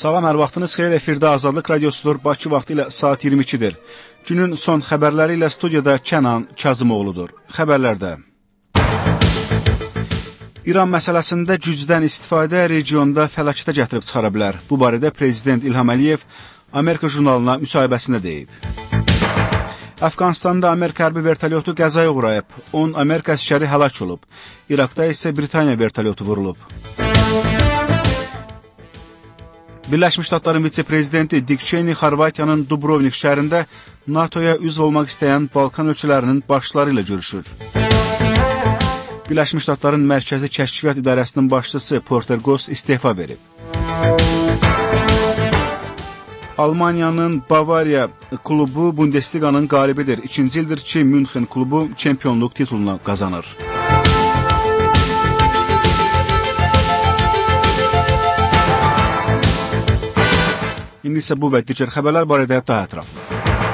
Salam, hər vaxtınız xeyir, efirdə Azadlıq Radiosudur, Bakı vaxtı ilə saat 22-dir. Günün son xəbərləri ilə studiyada Kənan Kazımoğludur. Xəbərlərdə İran məsələsində gücdən istifadə regionda fəlakətə gətirib çıxara bilər. Bu barədə Prezident İlham Əliyev Amerika jurnalına müsahibəsində deyib. Əfqanistanda Amerika hərbi vertolyotu qəzaya uğrayıb. 10 Amerika əskəri həlak olub. İraqda isə Britaniya vertolyotu vurulub. Birləşmiş Ştatların vitse-prezidenti Dick Cheney Xorvatiyanın Dubrovnik şəhərində NATO-ya üzv olmaq istəyən Balkan ölkələrinin başçıları ilə görüşür. Birləşmiş Ştatların Mərkəzi Kəşfiyyat İdarəsinin başçısı Porter Goss istefa verib. Almaniyanın Bavariya klubu Bundesliqanın qalibidir. İkinci ildir ki, Münxen klubu çempionluq titulunu qazanır. İndi isə bu və digər xəbərlər barədə daha ətraflı.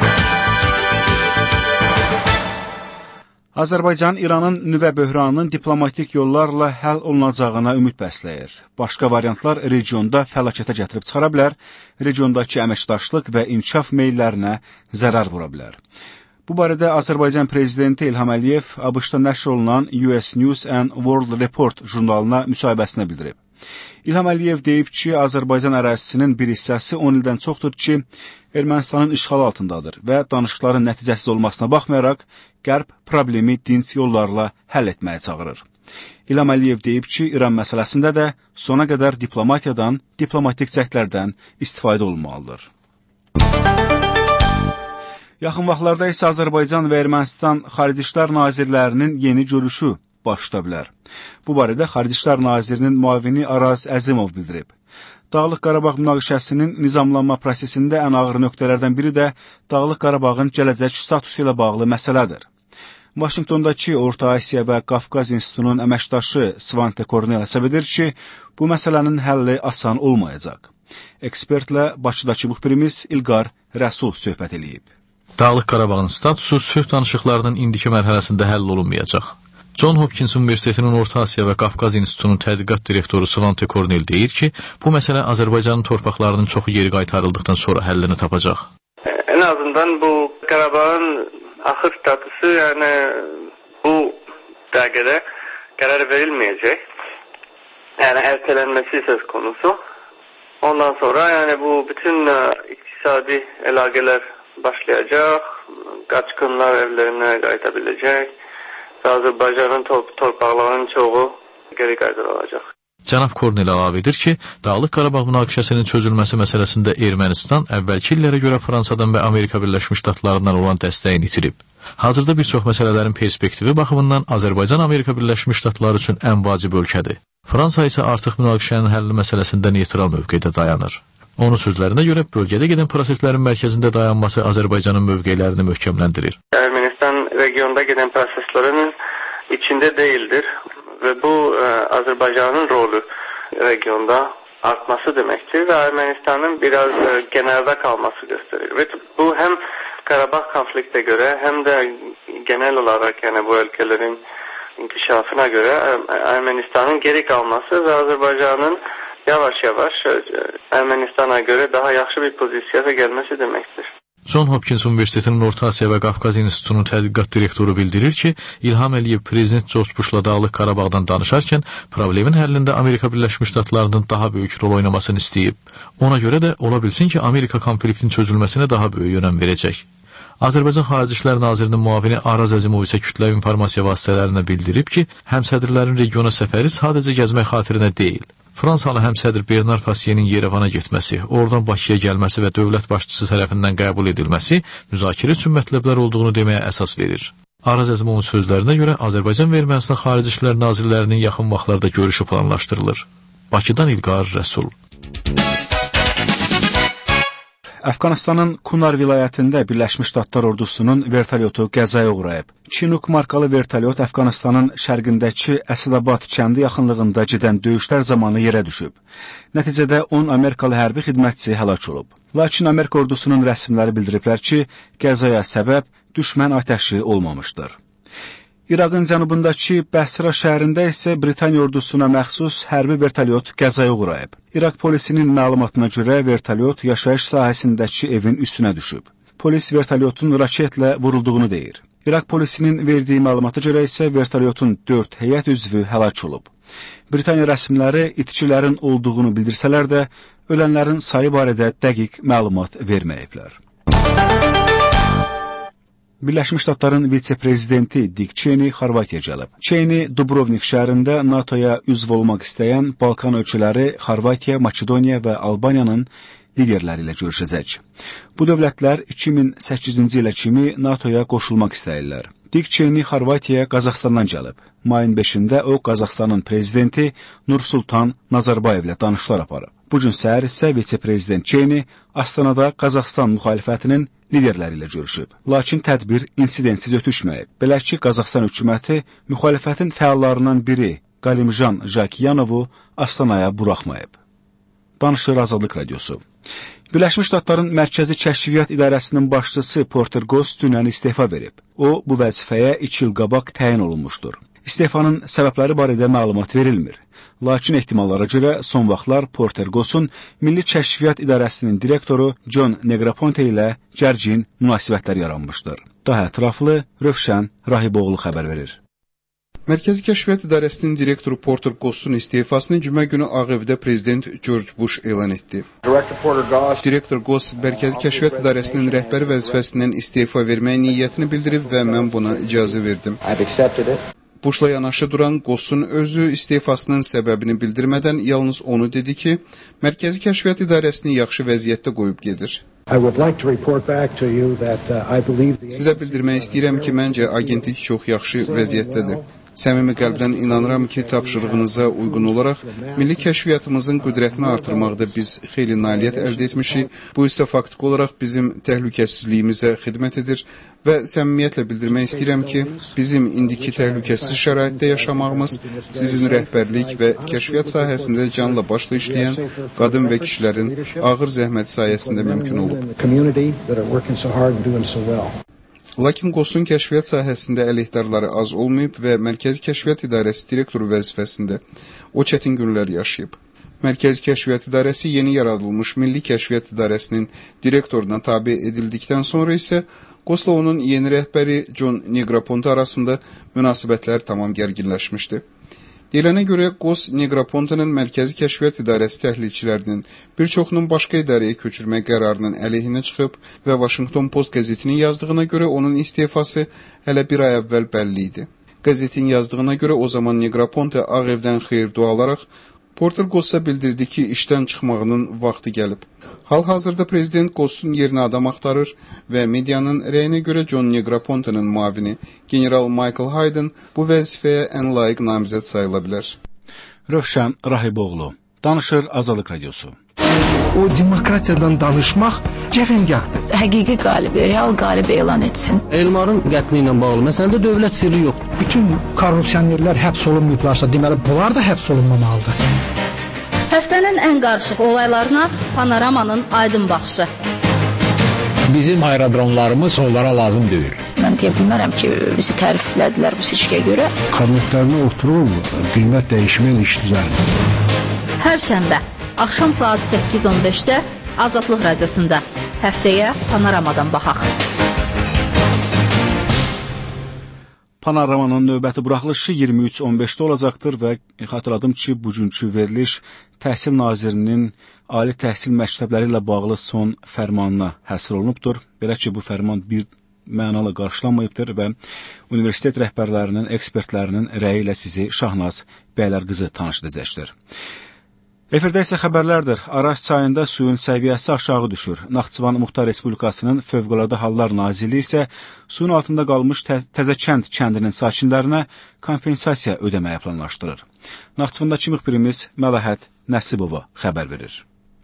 Azərbaycan İranın nüvə böhranının diplomatik yollarla həll olunacağına ümid bəsləyir. Başqa variantlar regionda fəlakətə gətirib çıxara bilər, regiondakı əməkdaşlıq və inkişaf meyllərinə zərər vura bilər. Bu barədə Azərbaycan Prezidenti İlham Əliyev ABŞ-da nəşr olunan US News and World Report jurnalına müsahibəsində bildirib. İlham Əliyev deyib ki, Azərbaycan ərazisinin bir hissəsi 10 ildən çoxdur ki, Ermənistanın işğalı altındadır və danışıqların nəticəsiz olmasına baxmayaraq, Qərb problemi dinc yollarla həll etməyə çağırır. İlham Əliyev deyib ki, İran məsələsində də sona qədər diplomatiyadan, diplomatik cəhdlərdən istifadə olunmalıdır. Yaxın vaxtlarda isə Azərbaycan və Ermənistan Xarici İşlər Nazirlərinin yeni görüşü başlaya bilər. Bu barədə Xarici İşlər Nazirinin müavini Araz Əzimov bildirib. Dağlıq Qarabağ münaqişəsinin nizamlanma prosesində ən ağır nöqtələrdən biri də Dağlıq Qarabağın gələcək statusu ilə bağlı məsələdir. Vaşinqtondakı Orta Asiya və Qafqaz İnstitutunun əməkdaşı Svante Kornel hesab edir ki, bu məsələnin həlli asan olmayacaq. Ekspertlə Bakıdakı müxbirimiz İlqar Rəsul söhbət edib. Dağlıq Qarabağın statusu sülh danışıqlarının indiki mərhələsində həll olunmayacaq. John Hopkins Universitetinin Orta Asiya və Qafqaz İnstitutunun tədqiqat direktoru Svante Kornel deyir ki, bu məsələ Azərbaycanın torpaqlarının çoxu geri qaytarıldıqdan sonra həllini tapacaq. En azından bu Qarabağın axır statusu, yəni bu dəqiqədə qərar verilməyəcək. Yəni ertelenmesi söz konusu. Ondan sonra yəni bu bütün iktisadi əlaqələr başlayacaq, qaçqınlar evlərinə qayıtabiləcək. Azərbaycanın torpaqlarının çoxu geri qaytarılacaq. Cənab Kornel əlavə edir ki, Dağlıq Qarabağ münaqişəsinin çözülməsi məsələsində Ermənistan əvvəlki illərə görə Fransadan və Amerika Birləşmiş Ştatlarından olan dəstəyini itirib. Hazırda bir çox məsələlərin perspektivi baxımından Azərbaycan Amerika Birləşmiş Ştatları üçün ən vacib ölkədir. Fransa isə artıq münaqişənin həlli məsələsində neytral mövqedə dayanır. Onun sözlərinə görə bölgədə gedən proseslərin mərkəzində dayanması Azərbaycanın mövqelərini möhkəmləndirir. Ermənistan regionda gedən proseslərin içində deyildir və bu Azərbaycanın rolü regionda artması deməkdir və Ermənistanın biraz kənarda kalması göstərir. Və bu həm Qarabağ konfliktə görə, həm də genel olaraq yəni bu ölkələrin inkişafına görə Ermənistanın geri kalması və Azərbaycanın yavaş-yavaş Ermənistana görə daha yaxşı bir pozisiyaya gəlməsi deməkdir. John Hopkins Universitetinin Orta Asiya və Qafqaz İnstitutunun tədqiqat direktoru bildirir ki, İlham Əliyev Prezident George Bushla Dağlıq Qarabağdan danışarkən problemin həllində Amerika Birləşmiş Ştatlarının daha böyük rol oynamasını istəyib. Ona görə də ola bilsin ki, Amerika konfliktin çözülməsinə daha böyük önəm verəcək. Azərbaycan Xarici İşlər Nazirinin müavini Araz Əzimov isə kütləvi informasiya vasitələrinə bildirib ki, həmsədrlərin regiona səfəri sadəcə gəzmək xatirinə deyil. Fransalı həmsədr Bernard Fasienin Yerevana getməsi, oradan Bakıya gəlməsi və dövlət başçısı tərəfindən qəbul edilməsi müzakirə üçün mətləblər olduğunu deməyə əsas verir. Araz Əzimovun sözlərinə görə Azərbaycan və Ermənistan Xarici İşlər Nazirlərinin yaxın vaxtlarda görüşü planlaşdırılır. Bakıdan İlqar Rəsul. Əfqanistanın Kunar vilayətində Birləşmiş Ştatlar ordusunun vertolyotu qəzaya uğrayıb. Chinook markalı vertolyot Əfqanistanın şərqindəki Əsadabad kəndi yaxınlığında gedən döyüşlər zamanı yerə düşüb. Nəticədə 10 Amerikalı hərbi xidmətçi həlak olub. Lakin Amerika ordusunun rəsmiləri bildiriblər ki, qəzaya səbəb düşmən atəşi olmamışdır. İraqın cənubundakı Bəsra şəhərində isə Britaniya ordusuna məxsus hərbi vertolyot qəzaya uğrayıb. İraq polisinin məlumatına görə vertolyot yaşayış sahəsindəki evin üstünə düşüb. Polis vertolyotun raketlə vurulduğunu deyir. İraq polisinin verdiyi məlumata görə isə vertolyotun 4 heyət üzvü həlak olub. Britaniya rəsmiləri itkilərin olduğunu bildirsələr də, ölənlərin sayı barədə dəqiq məlumat verməyiblər. Birləşmiş Ştatların vitse-prezidenti Dick Cheney Xorvatiyaya gəlib. Cheney Dubrovnik şəhərində NATO-ya üzv olmaq istəyən Balkan ölkələri Xorvatiya, Makedoniya və Albaniyanın liderləri ilə görüşəcək. Bu dövlətlər 2008-ci ilə kimi NATO-ya qoşulmaq istəyirlər. Dick Cheney Xorvatiyaya Qazaxstandan gəlib. Mayın 5-də o, Qazaxstanın prezidenti Nursultan Nazarbayevlə danışıqlar aparıb. Bu gün səhər isə vitse-prezident Cheney Astanada Qazaxstan müxalifətinin liderləri ilə görüşüb. Lakin tədbir insidentsiz ötüşməyib. Belə ki, Qazaxstan hökuməti müxalifətin fəallarından biri Qalimjan Jakiyanovu Astanaya buraxmayıb. Danışır Azadlıq Radiosu. Birləşmiş Ştatların Mərkəzi Kəşfiyyat İdarəsinin başçısı Porter Goss dünən istefa verib. O, bu vəzifəyə 2 il qabaq təyin olunmuşdur. İstefanın səbəbləri barədə məlumat verilmir. Lakin ehtimallara görə son vaxtlar Porter Goss'un Milli Kəşfiyyat İdarəsinin direktoru John Negroponte ilə gərgin münasibətlər yaranmışdır. Daha ətraflı Rövşən Rahiboğlu xəbər verir. Mərkəzi Kəşfiyyat İdarəsinin direktoru Porter Goss'un istifasını cümə günü Ağ Evdə prezident George Bush elan etdi. Direktor Goss Mərkəzi Kəşfiyyat İdarəsinin rəhbəri vəzifəsindən istifa verməyə niyyətini bildirib və mən buna icazə verdim. Bushla yanaşı duran Goss'un özü istifasının səbəbini bildirmədən yalnız onu dedi ki, Mərkəzi Kəşfiyyat İdarəsini yaxşı vəziyyətdə qoyub gedir. Sizə bildirmək istəyirəm ki, məncə agentlik çox yaxşı vəziyyətdədir. Səmimi qəlbdən inanıram ki, tapşırığınıza uyğun olaraq milli kəşfiyyatımızın qüdrətini artırmaqda biz xeyli nailiyyət əldə etmişik. Bu isə faktiki olaraq bizim təhlükəsizliyimizə xidmət edir və səmimiyyətlə bildirmək istəyirəm ki, bizim indiki təhlükəsiz şəraitdə yaşamağımız sizin rəhbərlik və kəşfiyyat sahəsində canla başla işləyən qadın və kişilərin ağır zəhmət sayəsində mümkün olub. Lakin Goss'un kəşfiyyat sahəsində əleyhdarları az olmayıb və Mərkəzi Kəşfiyyat İdarəsi direktoru vəzifəsində o çətin günlər yaşayıb. Mərkəzi Kəşfiyyat İdarəsi yeni yaradılmış Milli Kəşfiyyat İdarəsinin direktoruna tabe edildikdən sonra isə Goss'la onun yeni rəhbəri John Negroponte arasında münasibətlər tamam gərginləşmişdi. Deyilənə görə Goss Negroponte'nin Mərkəzi Kəşfiyyat İdarəsi təhlilçilərinin bir çoxunun başqa idarəyə köçürmək qərarının əleyhinə çıxıb və Washington Post qəzetinin yazdığına görə onun istifası hələ bir ay əvvəl bəlli idi. Qəzetin yazdığına görə o zaman Negroponte Ağ Evdən xeyir dua alaraq Porter Goss'a bildirdi ki, işdən çıxmağının vaxtı gəlib. Hal-hazırda prezident Goss'un yerinə adam axtarır və medianın rəyinə görə John Negroponte'nin muavini general Michael Hayden bu vəzifəyə ən layiq namizəd sayıla bilər. Rövşən Rahiboğlu, Danışır Azadlıq Radiosu. O demokratiyadan danışmaq cəfəngahdır. Həqiqi qalibi, real qalibi elan etsin. Elmarın qətli ilə bağlı məsələdə dövlət sirri yoxdur. Bütün korrupsionerlər həbs olunmayıblarsa, deməli bunlar da həbs olunmamalıdır. Həftənin ən qarışıq olaylarına Panoramanın aydın baxışı. Bizim aerodromlarımız onlara lazım deyil. Mən deyə bilmərəm ki, bizi təriflədilər bu seçkiyə görə. Kabinetlərində oturub, qiymət dəyişməyən iş düzəlir. Hər şənbə, axşam saat 8:15-də Azadlıq Radiosunda. Həftəyə Panoramadan baxaq. Panoramanın növbəti buraxılışı 23:15-də olacaqdır və xatırladım ki, bugünkü veriliş Təhsil Nazirinin ali təhsil məktəbləri ilə bağlı son fərmanına həsr olunubdur. Belə ki, bu fərman bir mənalı qarşılanmayıbdır və universitet rəhbərlərinin, ekspertlərinin rəyi ilə sizi Şahnaz Bəylərqızı tanış edəcəkdir. Efirdə isə xəbərlərdir. Araz çayında suyun səviyyəsi aşağı düşür. Naxçıvan Muxtar Respublikasının Fövqəladə Hallar Nazirliyi isə suyun altında qalmış Təzəkənd kəndinin sakinlərinə kompensasiya ödəməyə planlaşdırır. Naxçıvandakı müxbirimiz Məlahət Nəsibova xəbər verir.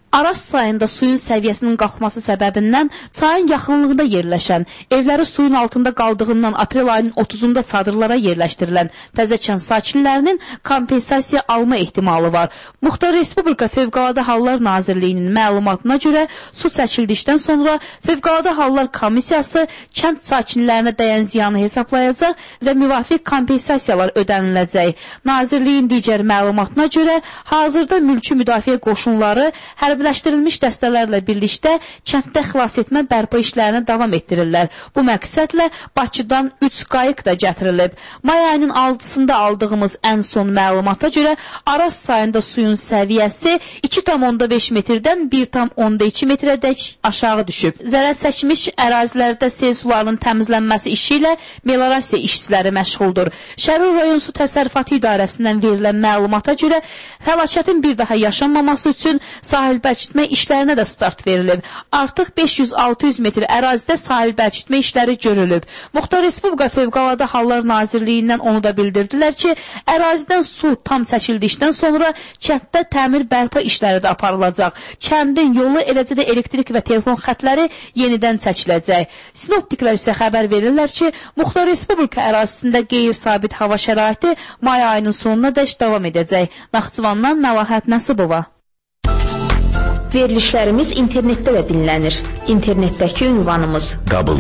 Araz çayında suyun səviyyəsinin qalxması səbəbindən çayın yaxınlığında yerləşən, evləri suyun altında qaldığından aprel ayının 30-unda çadırlara yerləşdirilən Təzəkən sakinlərinin kompensasiya alma ehtimalı var. Muxtar Respublika Fövqəladə Hallar Nazirliyinin məlumatına görə su çəkildikdən sonra Fövqəladə Hallar Komissiyası kənd sakinlərinə dəyən ziyanı hesablayacaq və müvafiq kompensasiyalar ödəniləcək. Nazirliyin digər məlumatına görə hazırda mülki müdafiə qoşunları hərbiləşdirilmiş dəstələrlə birlikdə kənddə xilas etmə bərpa işlərini davam etdirirlər. Bu məqsədlə Bakıdan 3 qayıq da gətirilib. May ayının 6-sında aldığımız ən son məlumata görə Araz çayında suyun səviyyəsi 2,5 metrdən 1,2 metrədək aşağı düşüb. Zərər çəkmiş ərazilərdə sel sularının təmizlənməsi işi ilə meliorasiya işçiləri məşğuldur. Şərur rayon su təsərrüfatı idarəsindən verilən məlumata görə fəlakətin bir daha yaşanmaması üçün sahil bərkitmə işlərinə də start verilib. Artıq 500-600 metr ərazidə sahil bərkitmə işləri görülüb. Muxtar Respublika Fövqəladə Hallar Nazirliyindən onu da bildirdilər ki, ərazidən su tam çəkildikdən sonra kənddə təmir bərpa işləri də aparılacaq. Kəndin yolu, eləcə də elektrik və telefon xətləri yenidən çəkiləcək. Sinoptiklər isə xəbər verirlər ki, Muxtar Respublika ərazisində qeyri-sabit hava şəraiti may ayının sonuna dək davam edəcək. Naxçıvandan Məlahət Nəsibova. Verilişlərimiz internetdə də dinlənir. İnternetdəki ünvanımız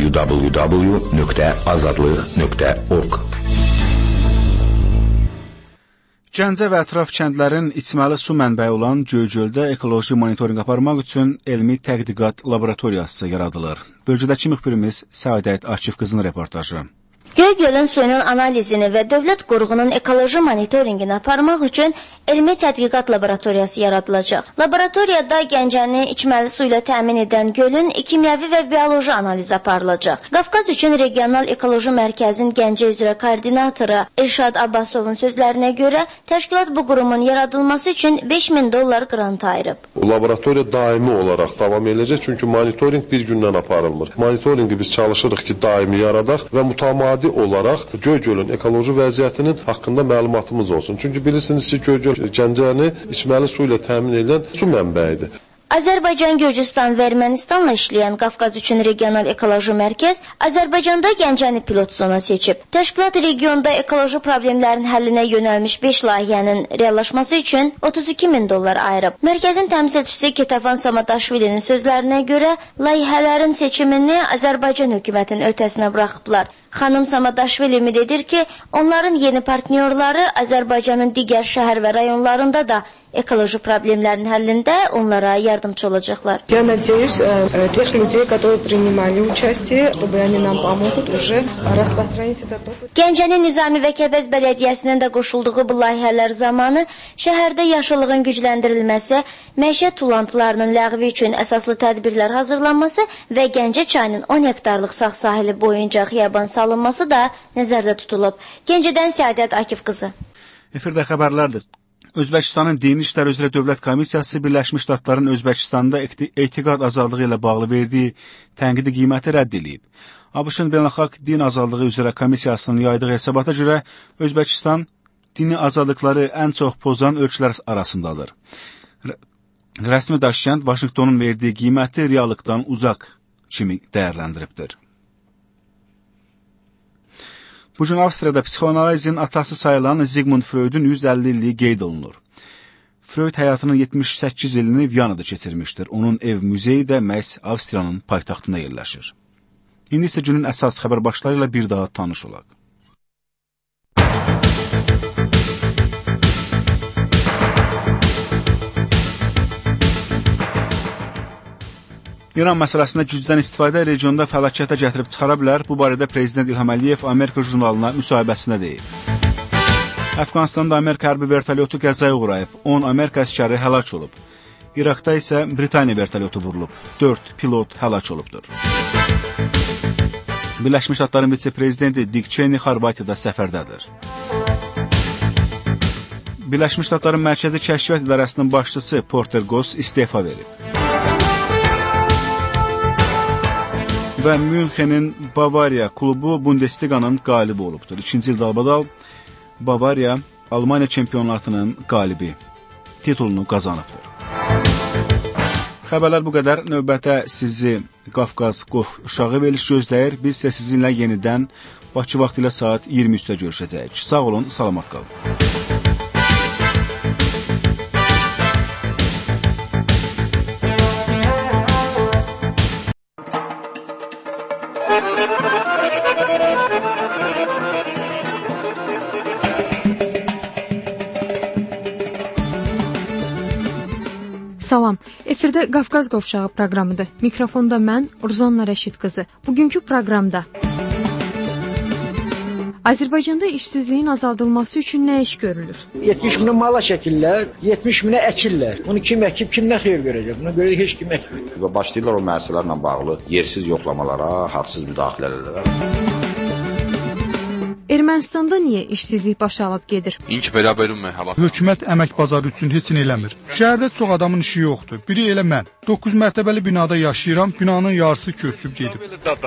www.azadlıq.org. Gəncə və ətraf kəndlərin içməli su mənbəyi olan Göygöldə ekoloji monitorinq aparmaq üçün elmi tədqiqat laboratoriyası yaradılır. Bölgədəki müxbirimiz Səadət Akif qızının reportajı. Göygölün suyunun analizini və dövlət qoruğunun ekoloji monitoringini aparmaq üçün elmi tədqiqat laboratoriyası yaradılacaq. Laboratoriyada Gəncəni içməli su ilə təmin edən gölün kimyəvi və bioloji analizi aparılacaq. Qafqaz üçün regional ekoloji mərkəzin Gəncə üzrə koordinatoru Elşad Abbasovun sözlərinə görə təşkilat bu qurumun yaradılması üçün $5.000 qrant ayırıb. Laboratoriya daimi olaraq davam edəcək, çünki monitoring bir gündən aparılmır. Monitoringi biz çalışırıq ki, daimi yaradaq və mütəmadi olaraq Göygölün ekoloji vəziyyətinin haqqında məlumatımız olsun. Çünki bilirsiniz ki, Göygöl Gəncəni içməli su ilə təmin edən su mənbəyidir. Azərbaycan, Gürcüstan və Ermənistanla işləyən Qafqaz üçün regional ekoloji mərkəz Azərbaycanda Gəncəni pilot zona seçib. Təşkilat regionda ekoloji problemlərin həllinə yönəlmiş 5 layihənin reallaşması üçün $32.000 ayırıb. Mərkəzin təmsilçisi Ketafan Samadaşvilinin sözlərinə görə layihələrin seçimini Azərbaycan hökumətinin öhdəsinə buraxıblar. Xanım Samadaşvili ümid edir ki, onların yeni partnyorları Azərbaycanın digər şəhər və rayonlarında da ekoloji problemlərin həllində onlara yardımcı olacaqlar. Я надеюсь, тех людей, которые принимали участие, чтобы они нам помогут уже распространить этот опыт. Gəncənin Nizami və Kəbəz Bələdiyyəsinin də qoşulduğu bu layihələr zamanı şəhərdə yaşıllığın gücləndirilməsi, məişət tullantılarının ləğvi üçün əsaslı tədbirlər hazırlanması və Gəncə çayının 10 hektarlıq sağ sahili boyunca xiyaban salınması da nəzərdə tutulub. Gəncədən Səadət Akif qızı. Efirdə xəbərlərdir. Özbəkistanın Dini İşlər üzrə Dövlət Komissiyası Birləşmiş Ştatların Özbəkistanda etiqad azadlığı ilə bağlı verdiyi tənqidi qiyməti rədd edib. ABŞ-ın Beynəlxalq Din Azadlığı üzrə Komissiyasının yaydığı hesabata görə Özbəkistan dini azadlıqları ən çox pozan ölkələr arasındadır. Rəsmi daşkənd Vaşinqtonun verdiyi qiyməti reallıqdan uzaq kimi dəyərləndiribdir. Bugün Avstriyada psixoanalizin atası sayılan Sigmund Freudun 150 illiyi qeyd olunur. Freud həyatının 78 ilini Viyanada keçirmişdir. Onun ev muzeyi də məhz Avstriyanın paytaxtında yerləşir. İndi isə günün əsas xəbər başları ilə bir daha tanış olaq. İran məsələsində gücdən istifadə regionda fəlakətə gətirib çıxara bilər. Bu barədə Prezident İlham Əliyev Amerika jurnalına müsahibəsində deyib. Əfqanistanda Amerika hərbi vertolyotu qəzaya uğrayıb. 10 Amerika əskəri həlak olub. İraqda isə Britaniya vertolyotu vurulub. 4 pilot həlak olubdur. Birləşmiş Ştatların vitse-prezidenti Dick Cheney Xorvatiyada səfərdədir. Birləşmiş Ştatların Mərkəzi Kəşfiyyat İdarəsinin başçısı Porter Goss istefa verib. Və Münxenin Bavariya klubu Bundesliqanın qalibi olubdur. 2-ci il dalbadal Bavariya Almaniya çempionatının qalibi titulunu qazanıbdır. Xəbərlər bu qədər. Növbətə sizi Qafqaz Qof uşağı verilişi gözləyir. Biz isə sizinlə yenidən Bakı vaxtı ilə saat 23-də görüşəcəyik. Sağ olun, salamat qalın. Salam, efirdə Qafqaz Qovşağı proqramıdır. Mikrofonda mən, Urzanna Rəşid qızı. Bugünkü proqramda Azərbaycanda işsizliyin azaldılması üçün nə iş görülür? 70 minə mala çəkirlər, 70 minə əkirlər. Bunu kim əkib, kim nə xeyir görəcək? Buna görə heç kim əkmir. Və başlayırlar o məsələlərlə bağlı yersiz yoxlamalara, haqsız müdaxilələrə. Ermənistanda niyə işsizlik başa alıb gedir? Hökumət əmək bazarı üçün heç nə eləmir. Şəhərdə çox adamın işi yoxdur. Biri elə mən. 9 mərtəbəli binada yaşayıram, binanın yarısı köçüb gedib.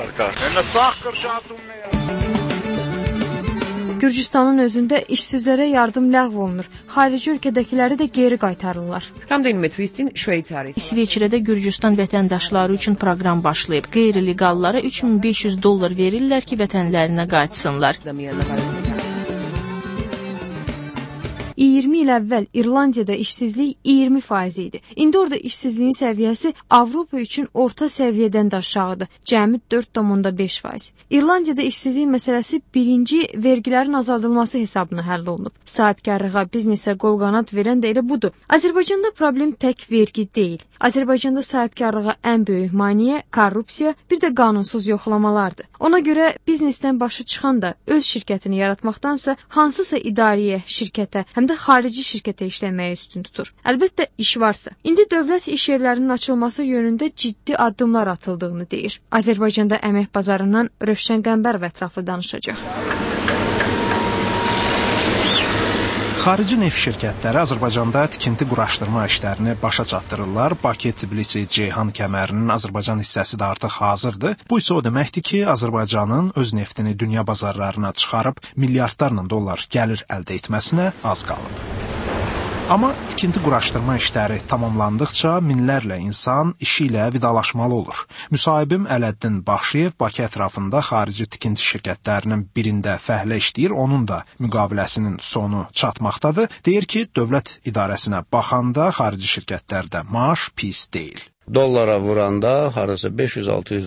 Gürcüstanın özündə işsizlərə yardım ləğv olunur. Xarici ölkədəkiləri də geri qaytarırlar. İsveçrədə Gürcüstan vətəndaşları üçün proqram başlayıb. Qeyri-legallara $3500 verirlər ki, vətənlərinə qayıtsınlar. 20 il əvvəl İrlandiyada işsizlik 20% idi. İndi orada işsizliyin səviyyəsi Avropa üçün orta səviyyədən də aşağıdır. Cəmi 4,5%. İrlandiyada işsizlik məsələsi birinci vergilərin azaldılması hesabına həll olunub. Sahibkarlığa, biznesə qol qanad verən də elə budur. Azərbaycanda problem tək vergi deyil. Azərbaycanda sahibkarlığa ən böyük maneə korrupsiya, bir də qanunsuz yoxlamalardır. Ona görə biznesdən başı çıxan da öz şirkətini yaratmaqdansa hansısa idarəyə, şirkətə, həm də xarici şirkətə işləməyə üstün tutur. Əlbəttə iş varsa. İndi dövlət iş yerlərinin açılması yönündə ciddi addımlar atıldığını deyir. Azərbaycanda əmək bazarından Rövşən Qəmbərov ətraflı danışacaq. Xarici neft şirkətləri Azərbaycanda tikinti quraşdırma işlərini başa çatdırırlar. Bakı, Tbilisi, Ceyhan kəmərinin Azərbaycan hissəsi də artıq hazırdır. Bu isə o deməkdir ki, Azərbaycanın öz neftini dünya bazarlarına çıxarıb milyardlarla dollar gəlir əldə etməsinə az qalıb. Amma tikinti quraşdırma işləri tamamlandıqca minlərlə insan işi ilə vidalaşmalı olur. Müsahibim Ələddin Baxşıyev Bakı ətrafında xarici tikinti şirkətlərinin birində fəhlə işləyir, onun da müqaviləsinin sonu çatmaqdadır. Deyir ki, dövlət idarəsinə baxanda xarici şirkətlərdə maaş pis deyil. Dollara vuranda harasa $500-600,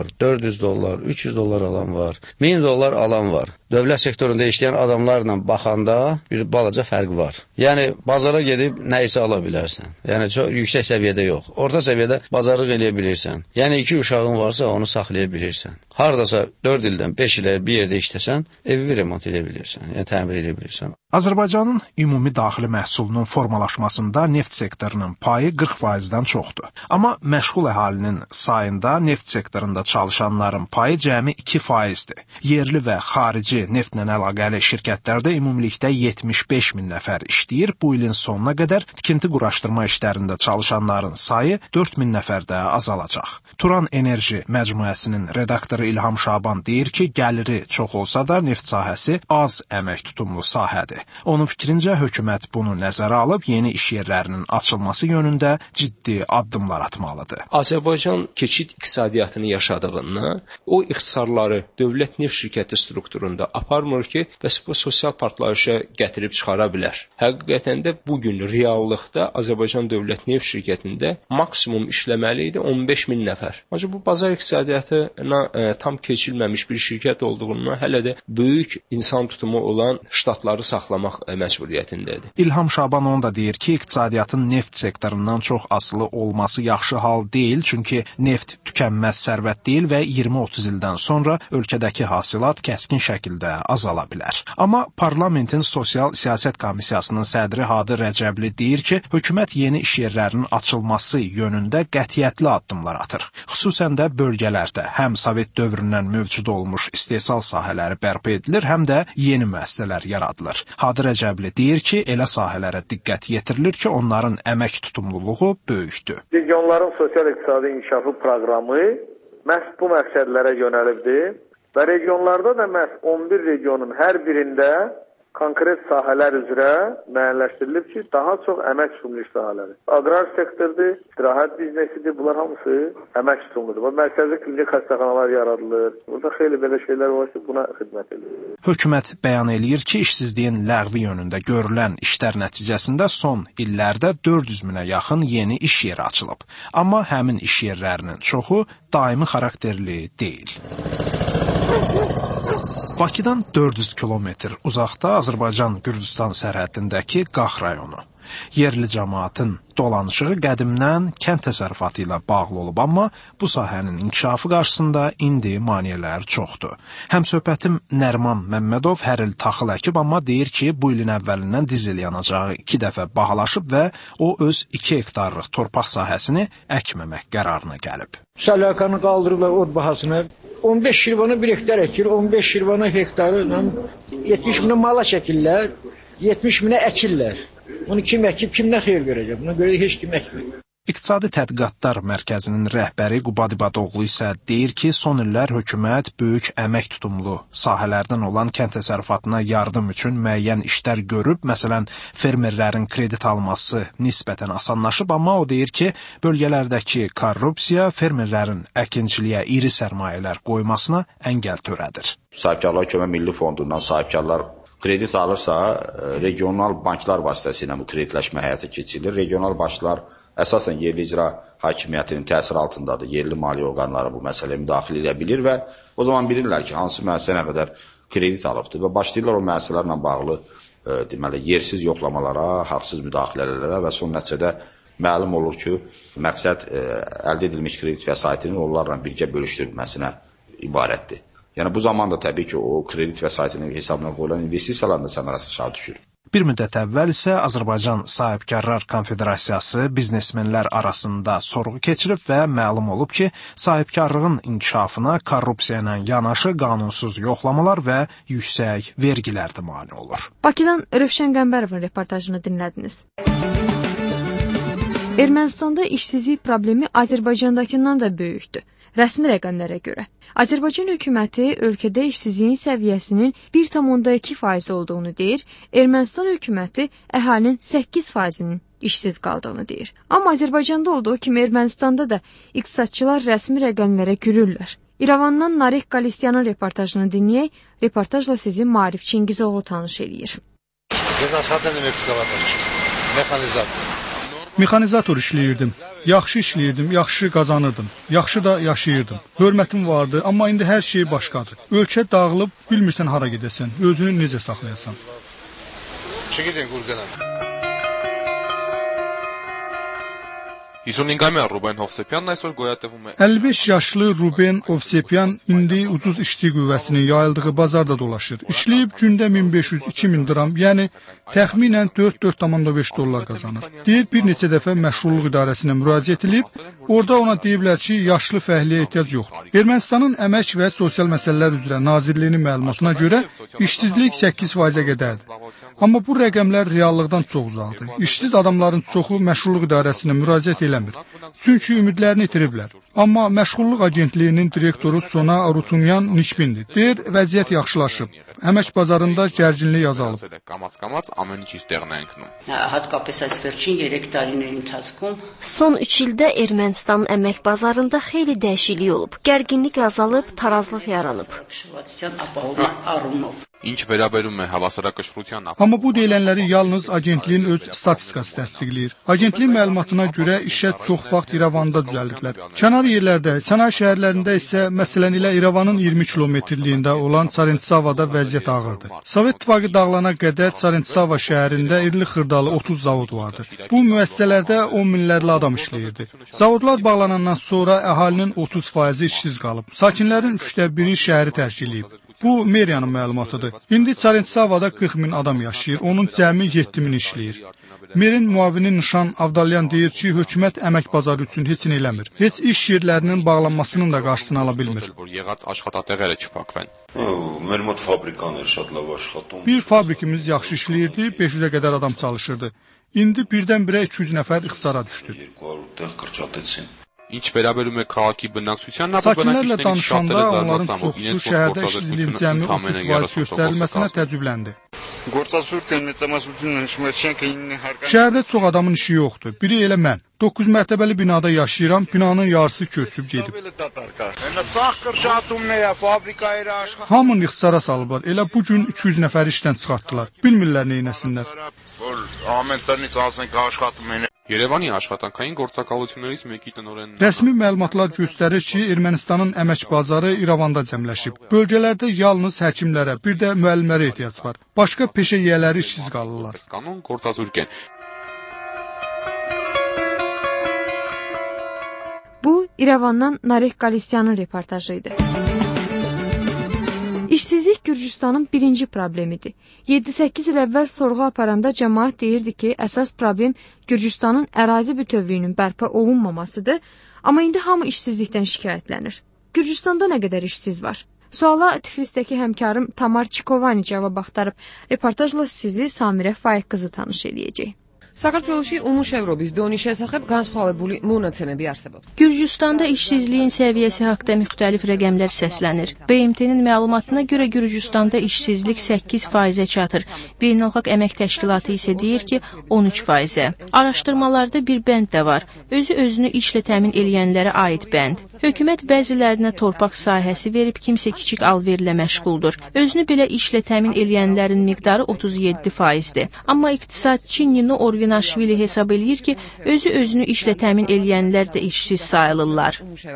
$400, $300 alan var, $1000 alan var. Dövlət sektorunda işləyən adamlarla baxanda bir balaca fərq var. Yəni, bazara gedib nə isə ala bilərsən. Yəni, çox yüksək səviyyədə yox. Orta səviyyədə bazarlıq eləyə bilirsən. Yəni, 2 uşağın varsa, onu saxlaya bilirsən. Haradasa 4 ildən 5 ilə bir yerdə işləsən, evi remont edə bilirsən, yəni təmir edə bilirsən. Azərbaycanın ümumi daxili məhsulunun formalaşmasında neft sektorunun payı 40%-dən çoxdur. Amma məşğul əhalinin sayında neft sektorunda çalışanların payı cəmi 2%-dir. Yerli və xarici neftlə əlaqəli şirkətlərdə ümumilikdə 75 min nəfər işləyir. Bu ilin sonuna qədər tikinti quraşdırma işlərində çalışanların sayı 4 min nəfərdə azalacaq. Turan Enerji Məcmuəsinin redaktoru İlham Şaban deyir ki, gəliri çox olsa da neft sahəsi az əmək tutumlu sahədir. Onun fikrincə, hökumət bunu nəzərə alıb yeni iş yerlərinin açılması yönündə ciddi addımlar atmalıdır. Azərbaycan keçid iqtisadiyyatını yaşadığından o ixtisarları dövlət neft şirkəti strukturunda aparmır ki, bəs bu sosial partlayışa gətirib çıxara bilər. Həqiqətən də bugün reallıqda Azərbaycan dövlət neft şirkətində maksimum işləməli idi 15 min nəfər. Ancaq bu bazar iqtisadiyyatına tam keçilməmiş bir şirkət olduğundan hələ də böyük insan tutumu olan ştatları saxlamaq məcburiyyətindədir. İlham Şaban onu da deyir ki, iqtisadiyyatın neft sektorundan çox asılı olması yaxşı hal deyil, çünki neft tükənməz sərvət deyil və 20-30 ildən sonra ölkədəki hasilat kəskin şəkildə azala bilər. Amma parlamentin Sosial Siyasət Komissiyasının sədri Hadi Rəcəbli deyir ki, hökumət yeni iş yerlərinin açılması yönündə qətiyyətli addımlar atır. Xüsusən də bölgələrdə həm Sovet dövründən mövcud olmuş istehsal sahələri bərpa edilir, həm də yeni müəssisələr yaradılır. Hadi Rəcəbli deyir ki, elə sahələrə diqqət yetirilir ki, onların əmək tutumluluğu böyükdür. Regionların sosial-iqtisadi inkişafı proqramı məhz bu məqsədlərə yönəlibdir və regionlarda da məhz 11 regionun hər birində konkret sahələr üzrə müəyyənləşdirilib ki, daha çox əmək tutumlu iş sahələri. Aqrar sektordur, istirahət biznesidir, bunlar hamısı əmək tutumludur. Mərkəzi klinik xəstəxanalar yaradılır. Burada xeyli belə şeylər var ki, buna xidmət edir. Hökumət bəyan eləyir ki, işsizliyin ləğvi yönündə görülən işlər nəticəsində son illərdə 400 minə yaxın yeni iş yeri açılıb. Amma həmin iş yerlərinin çoxu daimi xarakterli deyil. Bakıdan 400 kilometr uzaqda Azərbaycan-Gürcüstan sərhəddindəki Qax rayonu. Yerli cəmaatın dolanışığı qədimdən kənd təsərrüfatı ilə bağlı olub, amma bu sahənin inkişafı qarşısında indi maneələr çoxdur. Həmsöhbətim Nərman Məmmədov hər il taxıl əkib, amma deyir ki, bu ilin əvvəlindən dizel yanacağı 2 dəfə bahalaşıb və o öz 2 hektarlıq torpaq sahəsini əkməmək qərarına gəlib. Səlakanı qaldırırlar od bahasına. 15 şirvana 1 hektar əkir, 15 şirvana hektarı 70 minə mala çəkirlər, 70 minə əkirlər. Bunu kim əkib, kim nə xeyir görəcək? Buna görə heç kim əkmir. İqtisadi Tədqiqatlar Mərkəzinin rəhbəri Qubad İbadoğlu isə deyir ki, son illər hökumət böyük əmək tutumlu sahələrdən olan kənd təsərrüfatına yardım üçün müəyyən işlər görüb, məsələn, fermerlərin kredit alması nisbətən asanlaşıb, amma o deyir ki, bölgələrdəki korrupsiya fermerlərin əkinçiliyə iri sərmayələr qoymasına əngəl törədir. Sahibkarlar Kömək Milli Fondundan sahibkarlar kredit alırsa, regional banklar vasitəsilə bu kreditləşmə həyata keçirilir. Regional banklar əsasən yerli icra hakimiyyətinin təsiri altındadır. Yerli maliyyə orqanları bu məsələyə müdaxilə edə bilir və o zaman bilirlər ki, hansı müəssisə nə qədər kredit alıbdır və başlayırlar o müəssisələrlə bağlı deməli, yersiz yoxlamalara, haqsız müdaxilələrə və son nəticədə məlum olur ki, məqsəd əldə edilmiş kredit vəsaitinin onlarla birgə bölüşdürülməsinə ibarətdir. Yəni bu zaman da təbii ki, o kredit vəsaitinin hesabına qoyulan investisiyaların da səmərəsi aşağı düşür. Bir müddət əvvəl isə Azərbaycan Sahibkarlar Konfederasiyası biznesmenlər arasında sorğu keçirib və məlum olub ki, sahibkarlığın inkişafına korrupsiya ilə yanaşı qanunsuz yoxlamalar və yüksək vergilər də mane olur. Bakıdan Rövşən Qəmbərovun reportajını dinlədiniz. Ermənistanda işsizlik problemi Azərbaycandakından da böyükdür. Rəsmi rəqəmlərə görə. Azərbaycan hökuməti ölkədə işsizliyin səviyyəsinin 1,2% olduğunu deyir, Ermənistan hökuməti əhalinin 8%-nin işsiz qaldığını deyir. Amma Azərbaycanda olduğu kimi Ermənistanda da iqtisadçılar rəsmi rəqəmlərə gülürlər. İrəvandan Narek Qalisyanın reportajını dinləyək, reportajla sizi Maarif Çingizoğlu tanış eləyir. Mexanizator işləyirdim. Yaxşı işləyirdim, yaxşı qazanırdım. Yaxşı da yaşayırdım. Hörmətim vardı, amma indi hər şey başqadır. Ölkə dağılıb, bilmirsən hara gedəsən, özünü necə saxlayasan. Çəkidin qurqanam. 55 yaşlı Ruben Ovsepyan indi ucuz işçi qüvvəsinin yayıldığı bazarda dolaşır. İşləyib gündə 1500-2000 dram, yəni təxminən 4,5 dollar qazanır. Deyir, bir neçə dəfə məşğulluq idarəsinə müraciət edib, orada ona deyiblər ki, yaşlı fəhliyə ehtiyac yoxdur. Ermənistanın Əmək və Sosial Məsələlər üzrə Nazirliyinin məlumatına görə işsizlik 8%-ə qədərdir. Amma bu rəqəmlər reallıqdan çox uzaqdır. İşsiz adamların çoxu məşğulluq idarəsinə müraciət eləmir. Çünki ümidlərini itiriblər. Amma Məşğulluq Agentliyinin direktoru Sona Rutunyan Nişbindir. Deyir, vəziyyət yaxşılaşıb. Əmək bazarında gərginlik azalıb. Son 3 ildə Ermənistanın əmək bazarında xeyli dəyişiklik olub. Gərginlik azalıb, tarazlıq yaranıb. Amma bu deyilənləri yalnız agentliyin öz statistikası təsdiqləyir. Agentliyin məlumatına görə işə çox vaxt İrəvanda düzəldiblər. Kənar yerlərdə, sənaye şəhərlərində isə məsələn ilə İrəvanın 20 kilometrliyində olan Çarentsavada vəziyyət ağırdır. Sovet İttifaqı dağılana qədər Çarentsava şəhərində irili xırdalı 30 zavod vardı. Bu müəssisələrdə 10 minlərlə adam işləyirdi. Zavodlar bağlanandan sonra əhalinin 30% işsiz qalıb. Sakinlərin 1/3 şəhəri tərk edib. Bu meriyanın məlumatıdır. İndi Çarentsavada 40 min adam yaşayır, onun cəmi 7 min işləyir. Merin müavini Nişan Avdalyan deyir ki, hökumət əmək bazarı üçün heç nə eləmir. Heç iş yerlərinin bağlanmasının da qarşısını ala bilmir. Bir fabrikimiz yaxşı işləyirdi, 500-ə qədər adam çalışırdı. İndi birdən-birə 200 nəfər ixtisara düşdü. Sakinlərlə danışanda onların çoxsu şəhərdə işsizliyin cəmi 30% göstərilməsinə təəccübləndi. Şəhərdə çox adamın işi yoxdur. Biri elə mən. 9 mərtəbəli binada yaşayıram, binanın yarısı köçüb gedib. Hamını ixtisara salıblar. Elə bu gün 200 nəfər işdən çıxartdılar. Bilmirlər nə etsinlər. Երևանի աշխատանքային գործակալություններից մեկի տնօրեն Rəsmi məlumatlar göstərir ki, Ermənistanın əmək bazarı İrəvanda cəmləşib. Bölgələrdə yalnız həkimlərə, bir də müəllimlərə ehtiyac var. Başqa peşə yiyələri işsiz qalırlar. Կանոն գործազուրկ են։ Bu, İrəvandan Narek Qalisyanın reportajı idi. İşsizlik Gürcüstanın birinci problemidir. 7-8 il əvvəl sorğu aparanda cəmaət deyirdi ki, əsas problem Gürcüstanın ərazi bütövlüyünün bərpa olunmamasıdır, amma indi hamı işsizlikdən şikayətlənir. Gürcüstanda nə qədər işsiz var? Suala Tiflisdəki həmkarım Tamar Çikovani cavab axtarıb, reportajla sizi Samirə Faiq qızı tanış eləyəcək. საქართველოში უმუშევრობის დონის შესახებ განსხვავებული მონაცემები არსებობს. Gürcüstanda işsizliyin səviyyəsi haqqında müxtəlif rəqəmlər səslənir. BMT-nin məlumatına görə Gürcüstanda işsizlik 8%-ə çatır. Beynəlxalq Əmək Təşkilatı isə deyir ki, 13%-ə. Araşdırmalarda bir bənd də var. Özünü işlə təmin eləyənlərə aid bənd. Hökumət bəzilərinə torpaq sahəsi verib, kimsə kiçik alverlə məşğuldur. Özünü belə işlə təmin eləyənlərin miqdarı 37%-dir. Amma iqtisadçı Nino Orvinaşvili hesab eləyir ki, özünü işlə təmin eləyənlər də işsiz sayılırlar.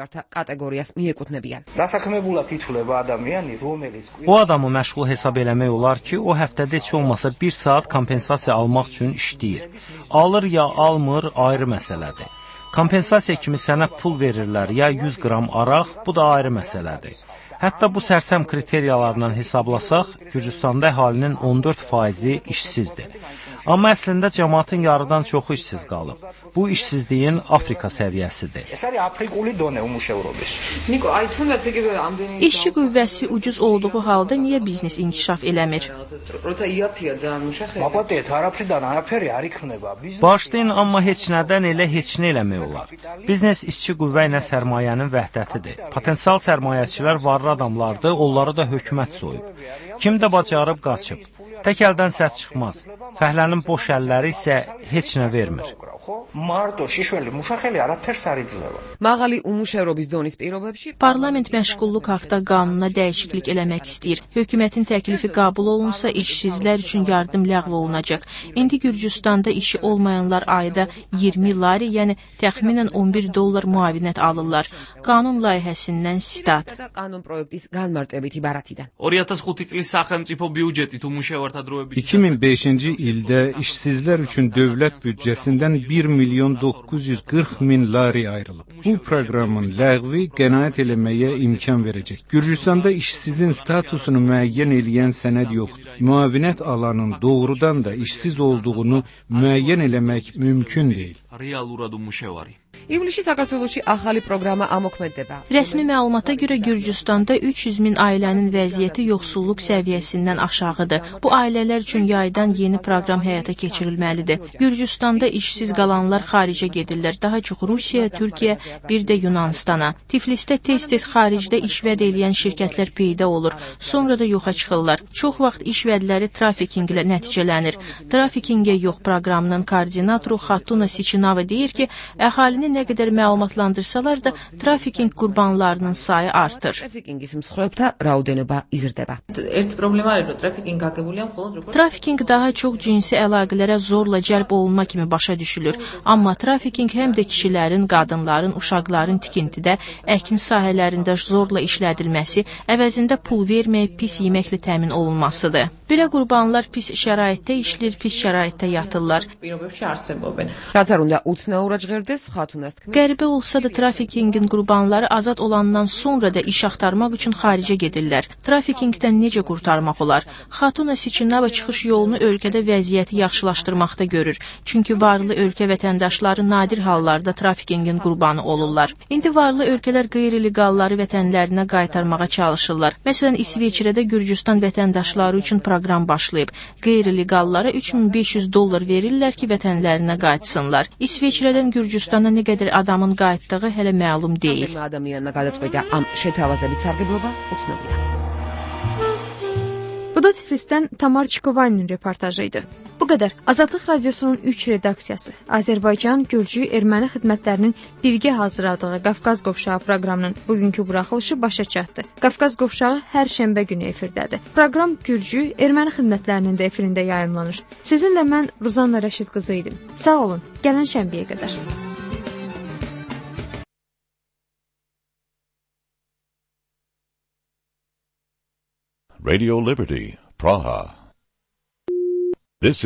O adamı məşğul hesab eləmək olar ki, o həftədə heç olmasa 1 saat kompensasiya almaq üçün işləyir. Alır ya almır ayrı məsələdir. Kompensasiya kimi sənə pul verirlər ya 100 qram araq, bu da ayrı məsələdir. Hətta bu sərsəm kriteriyalarından hesablasaq, Gürcüstanda əhalinin 14%-i işsizdir. Amma əslində cəmaatın yarıdan çoxu işsiz qalıb. Bu işsizliyin Afrika səviyyəsidir. İşçi qüvvəsi ucuz olduğu halda niyə biznes inkişaf eləmir? Başlayın, amma heç nədən elə heç nə eləmək olar. Biznes işçi qüvvə ilə sərmayənin vəhdətidir. Potensial sərmayəçilər varlı adamlardır, onları da hökumət soyub. Kim də bacarıb qaçıb. Tək əldən səs çıxmaz. Fəhlənin boş əlləri isə heç nə vermir. Parlament məşğulluq haqda qanuna dəyişiklik eləmək istəyir. Hökumətin təklifi qəbul olunsa, işsizlər üçün yardım ləğv olunacaq. İndi Gürcüstanda işi olmayanlar ayda 20 lari, yəni təxminən $11 müavinət alırlar. Qanun layihəsindən sitat. 2005-ci ildə işsizlər üçün dövlət büdcəsindən 1.940.000 lari ayrılıb. Bu proqramın ləğvi qənaət eləməyə imkan verəcək. Gürcüstanda işsizin statusunu müəyyən eləyən sənəd yoxdur. Müavinət alanın doğrudan da işsiz olduğunu müəyyən eləmək mümkün deyil. ივლისში საქართველოში ახალი პროგრამა ამოქმედება. Rəsmi məlumata görə Gürcüstanda 300 min ailənin vəziyyəti yoxsulluq səviyyəsindən aşağıdır. Bu ailələr üçün yaydan yeni proqram həyata keçirilməlidir. Gürcüstanda işsiz qalanlar xaricə gedirlər. Daha çox Rusiyaya, Türkiyə, bir də Yunanistana. Tiflisdə tez-tez xaricdə iş vəd eləyən şirkətlər peyda olur. Sonra da yoxa çıxırlar. Çox vaxt iş vədləri trafiking ilə nəticələnir. Trafikingə yox proqramının koordinatoru Xatuna Sichinava deyir ki, əhalini nə qədər məlumatlandırsalar da trafiking qurbanlarının sayı artır. Trafiking daha çox cinsi əlaqələrə zorla cəlb olunma kimi başa düşülür. Amma trafiking həm də kişilərin, qadınların, uşaqların tikintidə, əkin sahələrində zorla işlədilməsi, əvəzində pul verməyib pis yeməklə təmin olunmasıdır. Belə qurbanlar pis şəraitdə işlir, pis şəraitdə yatırlar. Qəribə olsa da trafikingin qurbanları azad olandan sonra da iş axtarmaq üçün xaricə gedirlər. Trafikingdən necə qurtarmaq olar? Xatuna Sichinava çıxış yolunu ölkədə vəziyyəti yaxşılaşdırmaqda görür. Çünki varlı ölkə vətəndaşları nadir hallarda trafikingin qurbanı olurlar. İndi varlı ölkələr qeyri-legalları vətənlərinə qaytarmağa çalışırlar. Məsələn, İsveçrədə Gürcüstan vətəndaşları üçün proqram başlayıb. Qeyri-legallara $3.500 verirlər ki, vətənlərinə qayıtsınlar. İsveçrədən Gürcüstana nə qədər adamın qayıtdığı hələ məlum deyil. Bu Bu da Tiflisdən Tamar Çikovanın reportajı idi. Bu qədər. Azadlıq Radiosunun 3 redaksiyası, Azərbaycan, Gürcü, Erməni xidmətlərinin birgə hazırladığı Qafqaz Qovşağı proqramının bugünkü buraxılışı başa çatdı. Qafqaz Qovşağı hər şənbə günü efirdədir. Proqram Gürcü, Erməni xidmətlərinin də efirində yayımlanır. Sizinlə mən Ruzanna Rəşid qızı idim. Sağ olun, gələn şənbəyə qədər. Radio Liberty, Praha. This